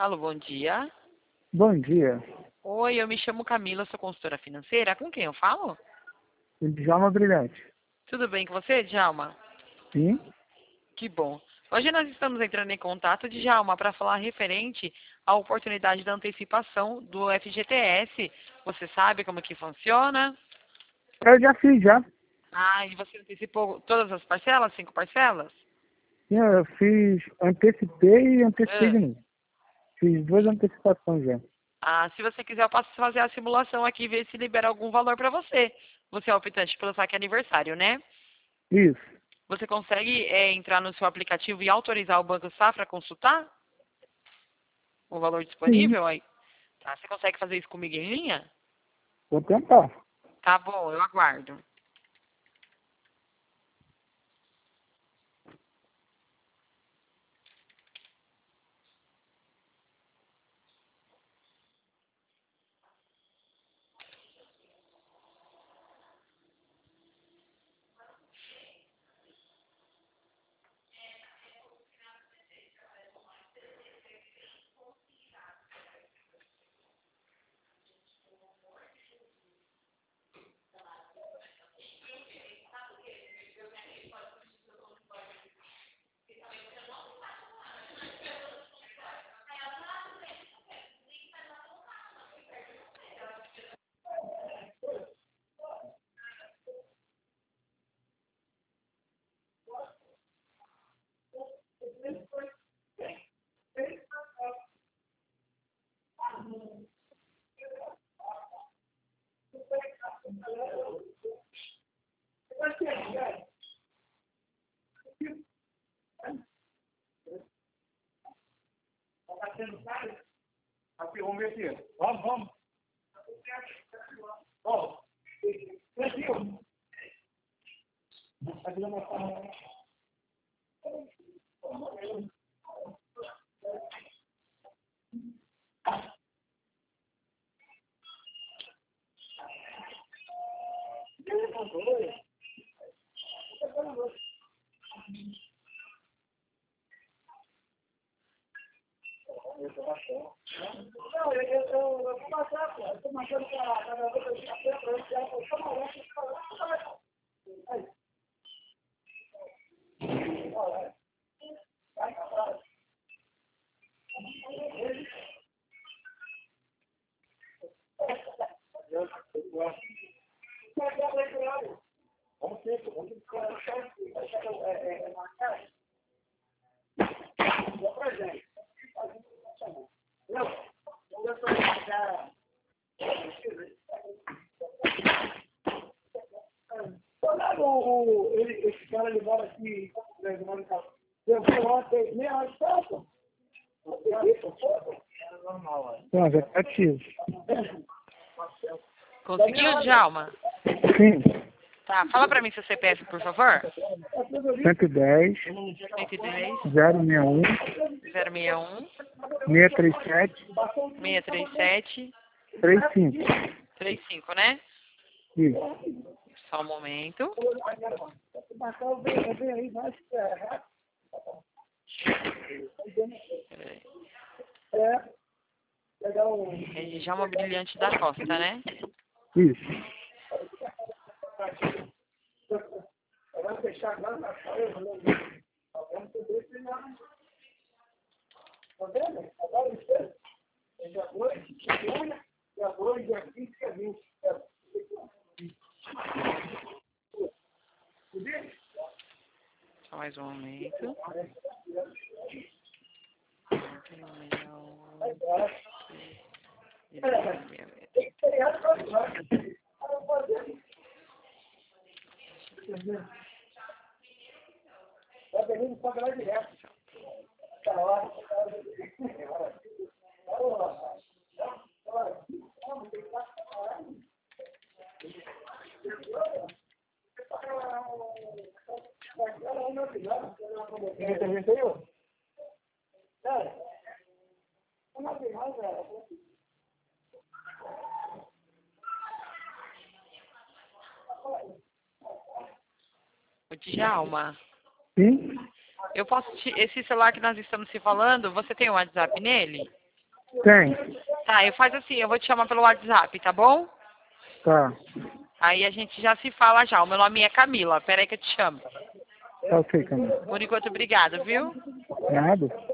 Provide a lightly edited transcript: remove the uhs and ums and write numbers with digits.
Alô, bom dia. Bom dia, Oi, eu me chamo Camila, sou consultora financeira. Com quem eu falo? Djalma Brilhante. Tudo bem com você, Djalma? Sim? Que bom. Hoje nós estamos entrando em contato, Djalma, para falar referente à oportunidade da antecipação do FGTS. Você sabe como que funciona? Eu já fiz já. Ah, e você antecipou todas as parcelas, 5 parcelas? Sim, eu fiz, antecipei e antecipei Ah. de novo. Fiz duas antecipações já. Ah, se você quiser, eu posso fazer a simulação aqui e ver se libera algum valor para você. Você é optante pelo saque aniversário, né? Isso. Você consegue entrar no seu aplicativo e autorizar o Banco Safra a consultar o valor Sim. disponível? Aí, tá, você consegue fazer isso comigo em linha? Vou tentar. Tá bom, eu aguardo. Aqui, vamos ver aqui. Vamos. Ó, aqui, ó. Aqui não é. Não, eu vou passar, pô. Eu tô marcando para esse cara ele mora aqui, ele mora em casa. Eu fui ontem, meia hora de tempo. Não, já tá ativo. Conseguiu, Djalma? Sim. Tá, fala para mim seu CPF, por favor. 110 110 061 061 637 637 35. 35, né? Isso. Só um momento. É Djalma Brilhante da Costa, né? Isso. Só mais um momento. Ô, Djalma, Sim? esse celular que nós estamos se falando, você tem o WhatsApp nele? Tem. Tá, eu faço assim, eu vou te chamar pelo WhatsApp, tá bom? Tá. Aí a gente já se fala já. O meu nome é Camila. Pera aí que eu te chamo. Tá ok, Camila. Por enquanto, obrigada, viu? Nada.